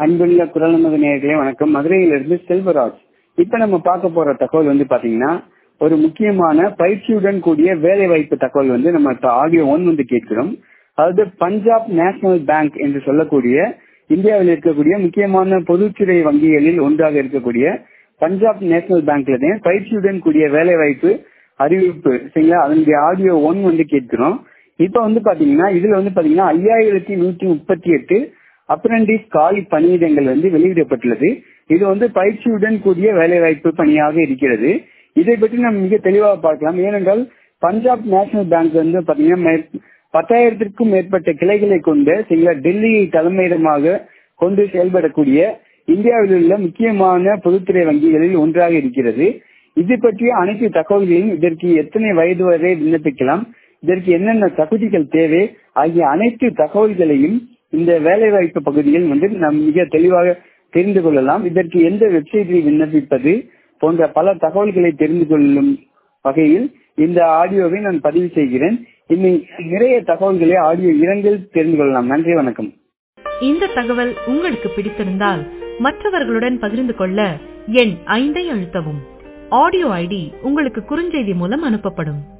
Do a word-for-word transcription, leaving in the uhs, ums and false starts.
அன்புள்ள குரல் நமது நேயர்களே வணக்கம். மதுரையிலிருந்து செல்வராஜ். இப்ப நம்ம பார்க்க போற தகவல் வந்து பாத்தீங்கன்னா ஒரு முக்கியமான பயிற்சியுடன் கூடிய வேலை வாய்ப்பு தகவல் வந்து நம்ம ஆடியோ ஒன் வந்து கேட்கிறோம். அதாவது பஞ்சாப் நேஷனல் பேங்க் என்று சொல்லக்கூடிய இந்தியாவில் இருக்கக்கூடிய முக்கியமான பொதுத்துறை வங்கிகளில் ஒன்றாக இருக்கக்கூடிய பஞ்சாப் நேஷனல் பேங்க்ல பயிற்சியுடன் கூடிய வேலை வாய்ப்பு அறிவிப்பு சரிங்களா, அதனுடைய ஆடியோ ஒன் வந்து கேட்கிறோம். இப்ப வந்து பாத்தீங்கன்னா இதுல வந்து பாத்தீங்கன்னா ஐயாயிரத்தி நூத்தி முப்பத்தி எட்டு அப்ரண்டிஸ் காலி பணியிடங்கள் வந்து வெளியிடப்பட்டுள்ளது. இது வந்து பயிற்சியுடன் கூடிய வேலைவாய்ப்பு பணியாக இருக்கிறது. இதை பற்றி நம்ம மிக தெளிவாக பார்க்கலாம். ஏனென்றால் பஞ்சாப் நேஷனல் பேங்க் வந்து பாத்தீங்கன்னா பத்தாயிரத்திற்கும் மேற்பட்ட கிளைகளை கொண்ட சில டெல்லியை தலைமையிடமாக கொண்டு செயல்படக்கூடிய இந்தியாவில் உள்ள முக்கியமான பொதுத்துறை வங்கிகளில் ஒன்றாக இருக்கிறது. இது பற்றிய அனைத்து தகவல்களையும், இதற்கு எத்தனை வயது வரை விண்ணப்பிக்கலாம், இதற்கு என்னென்ன தகுதிகள் தேவை ஆகிய அனைத்து தகவல்களையும் இந்த வேலைவாய்ப்பு பகுதியில் வந்து நாம் மிக தெளிவாக தெரிந்து கொள்ளலாம். இதற்கு எந்த வெப்சைட்டில் விண்ணப்பிப்பது போன்ற பல தகவல்களை தெரிந்து கொள்ளும் வகையில் இந்த ஆடியோவை நான் பதிவு செய்கிறேன். இன்னும் நிறைய தகவல்களை ஆடியோ இரண்டில் தெரிந்து கொள்ளலாம். நன்றி, வணக்கம். இந்த தகவல் உங்களுக்கு பிடித்திருந்தால் மற்றவர்களுடன் பகிர்ந்து கொள்ள எண் ஐந்தை அழுத்தவும். ஆடியோ ஐடி உங்களுக்கு குறுஞ்செய்தி மூலம் அனுப்பப்படும்.